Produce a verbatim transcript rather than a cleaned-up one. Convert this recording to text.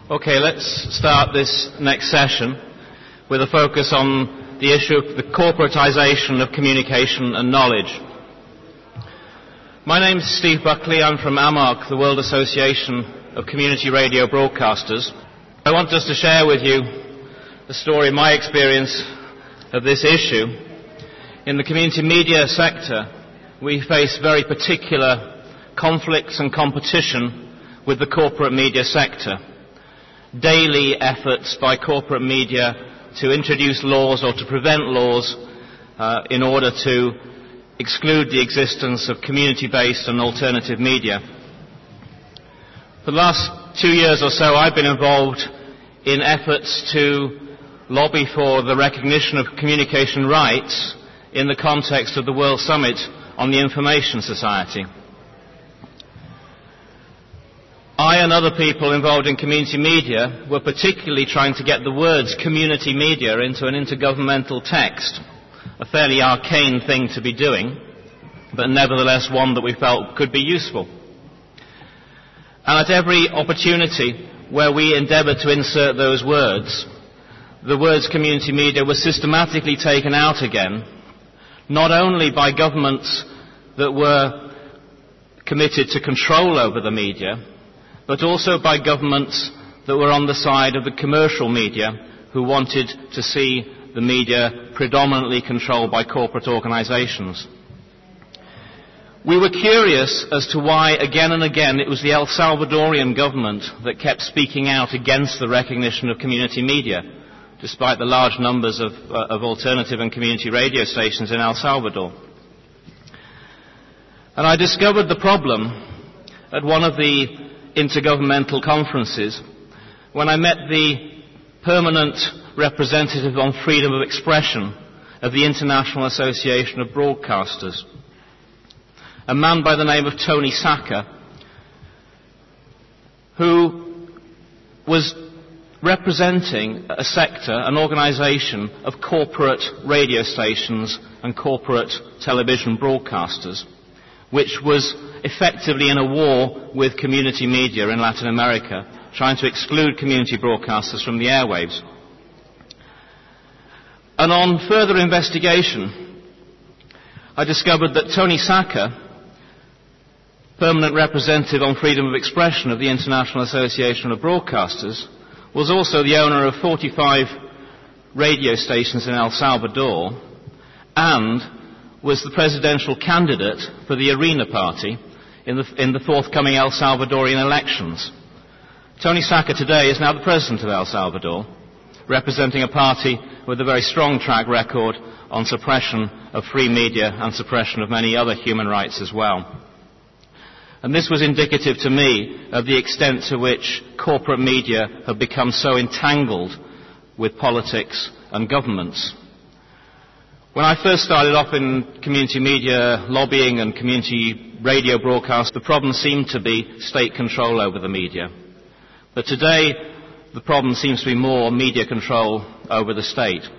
Okay, let's start this next session with a focus on the issue of the corporatisation of communication and knowledge. My name is Steve Buckley. I'm from A M A R C, the World Association of Community Radio Broadcasters. I want just to share with you the story, my experience of this issue. In the community media sector, we face very particular conflicts and competition with the corporate media sector. Daily efforts by corporate media to introduce laws or to prevent laws uh, in order to exclude the existence of community-based and alternative media. For the last two years or so, I've been involved in efforts to lobby for the recognition of communication rights in the context of the World Summit on the Information Society. I and other people involved in community media were particularly trying to get the words community media into an intergovernmental text, a fairly arcane thing to be doing, but nevertheless one that we felt could be useful. And at every opportunity where we endeavoured to insert those words, the words community media were systematically taken out again, not only by governments that were committed to control over the media, but also by governments that were on the side of the commercial media who wanted to see the media predominantly controlled by corporate organisations. We were curious as to why again and again it was the El Salvadorian government that kept speaking out against the recognition of community media, despite the large numbers of, uh, of alternative and community radio stations in El Salvador. And I discovered the problem at one of the intergovernmental conferences when I met the permanent representative on freedom of expression of the International Association of Broadcasters, a man by the name of Tony Saka, who was representing a sector, an organisation of corporate radio stations and corporate television broadcasters, which was effectively in a war with community media in Latin America, trying to exclude community broadcasters from the airwaves. And on further investigation, I discovered that Tony Saka, permanent representative on freedom of expression of the International Association of Broadcasters, was also the owner of forty-five radio stations in El Salvador and was the presidential candidate for the Arena Party in the, in the forthcoming El Salvadorian elections. Tony Saka today is now the president of El Salvador, representing a party with a very strong track record on suppression of free media and suppression of many other human rights as well. And this was indicative to me of the extent to which corporate media have become so entangled with politics and governments. When I first started off in community media lobbying and community radio broadcast, the problem seemed to be state control over the media. But today, the problem seems to be more media control over the state.